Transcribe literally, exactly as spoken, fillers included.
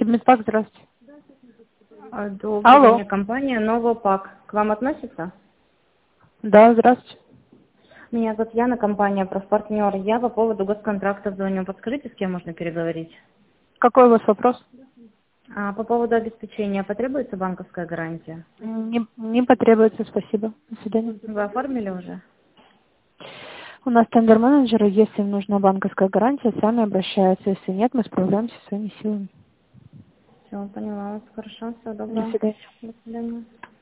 Медпак, здравствуйте. А, Добрый Алло. день, компания Новопак. К вам относится? Да, здравствуйте. Меня зовут Яна, компания «Профпартнер». Я по поводу госконтракта звоню. Подскажите, с кем можно переговорить? Какой у вас вопрос? А, по поводу обеспечения потребуется банковская гарантия? Не, не потребуется, спасибо. До свидания. Вы оформили уже? У нас тендер-менеджеры, если им нужна банковская гарантия, сами обращаются. Если нет, мы справляемся своими силами. Все, поняла вас. Хорошо, всего До доброго. свидания. До свидания.